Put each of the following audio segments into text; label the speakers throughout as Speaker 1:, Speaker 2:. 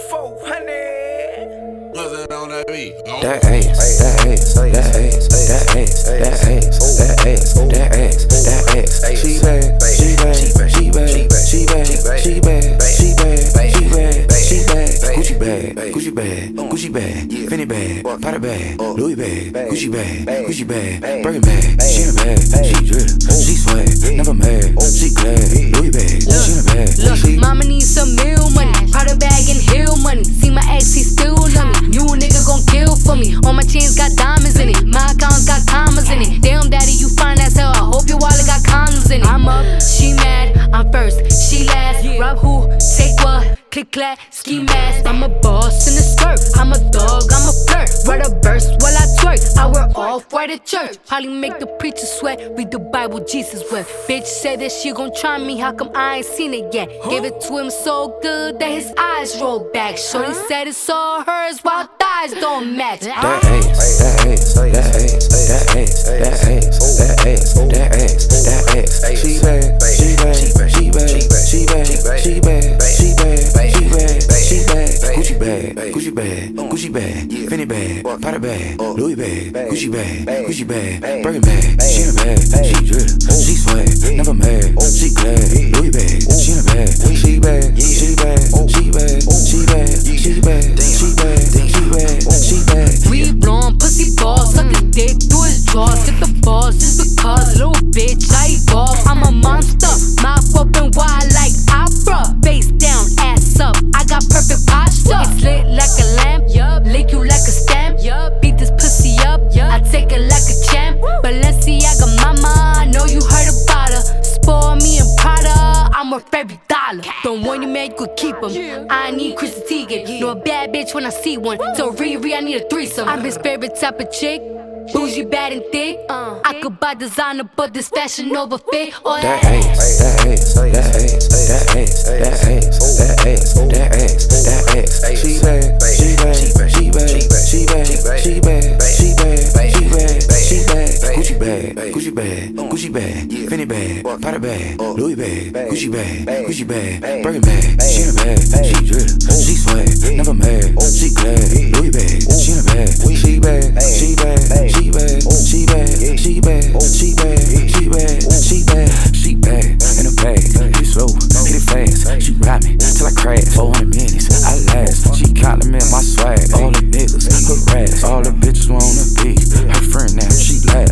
Speaker 1: 400.
Speaker 2: Nothing on that beat.
Speaker 3: That ass, that ass, that ass, that ass, that ass, that ass, that ass, that ass. She bad, she bad, she bad, she bad, she bad, she bad, she bad, she bad. Gucci bag, Gucci bag, Gucci bag, Fendi bag, Prada bag, Louis bag, Gucci bag, Gucci bag, Birkin bag. She in a bag, she drip, she swag, never mad, she glad. Louis bag, she in a bag.
Speaker 4: Look, mama needs some meal money, Prada bag and heel money. See my ex, he still love me. You nigga gon' kill for me. All my chains got diamonds in it, my accounts got commas in it. Damn daddy, you fine as hell. I hope your wallet got condoms in it. I'm up, she mad, I'm first, she last. Rob who, take what? Click clack, ski mask. I'm a boss in the skirt. I'm a dog, I'm a flirt. Write a verse while I twerk. I wear off-white at church. Probably make the preacher sweat. Read the Bible, Jesus wept. Bitch said that she gon' try me. How come I ain't seen it yet? Gave it to him so good that his eyes rolled back. Shorty said it's all hers while thighs don't match.
Speaker 3: That ass, that ass, that ass, that ass, that ass, that ass, that ass, that ass. She bad, she bad, she bad, she bad, she bad, she bad, she bad, she bad. Gucci bag, Gucci bag, Gucci bag, Fendi bag, Prada bag, Louis bag, Gucci bag, Gucci bag, Birkin bag. She in a bag, she drip, she swag, never mad, she glad. Louis bag, she in a bag, she bad, she bad, she bad, she bad, she bad, she bad, she bad, she bad.
Speaker 4: We blowin' pussy balls, suck his dick through his jaws. Hit the balls just because, little bitch, I evolve. I'm a monster, mouth open wide like opera. Face down, ass up, I got perfect posture. It's lit like a lamp, lick you like a stamp. Beat this pussy up, I take it like a champ. Balenciaga mama, I know you heard about her. Spoil me in Prada, I'm worth every dollar. Don't want you mad, you could keep him. I need Chrissy Teigen, know a bad bitch when I see one. So Riri, I need a threesome. I'm his favorite type of chick, bougie, bad and thick. I could buy designer, but this fashion over fit. Or
Speaker 3: that ass, that ass, that ass, that ass, that ass, that ass, that ass, that ass. She bad, she bad, she bad, she bad, she bad, she bad, she bad, she bad. Gucci bag, Gucci bag, Gucci bag, Fendi bag, Prada bag, Louis bag, Gucci bag, Gucci bag, Birkin bag. She in a bag, she drip, she swag, never mad, she glad. Louis bag, she in a bag, she bad, she bad, she bad, she bad, she bad, she bad, she bad, she bad, she bad in a bag. Hit it slow, hit it fast. She ride me till I crash. 400 minutes, I last. She compliment my swag. All the niggas harass. All the bitches wanna be her friend now. She laugh.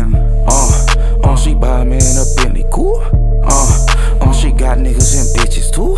Speaker 3: She buy me in a Bentley, cool. She got niggas and bitches too.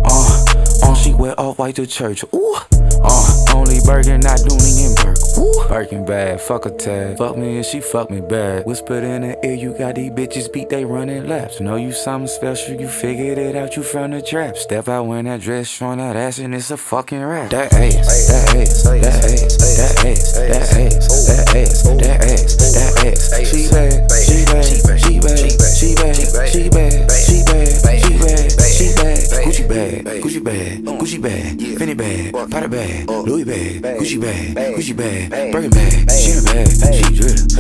Speaker 3: She wear off-white to church. Ooh. Only Birkin, not Dooney and Burke. Ooh. Birkin bad, fuck a tag. Fuck me and she fuck me bad. Whispered in the ear, you got these bitches beat, they running laps. Know you something special, you figured it out, you from the trap. Step out when that dress, showing that ass, and it's a fucking rap. That ass, that ass, that ass, that ass, that ass, that ass, that ass, that ass. She bad, she bad, she bad, she bad, she bad, she bad, she bad, she bad. Gucci bag, Gucci bag, Gucci bag, Fendi bag, Prada bag, Louis bag, Gucci bag, Gucci bag, Birkin bag. She in a bag, she drip,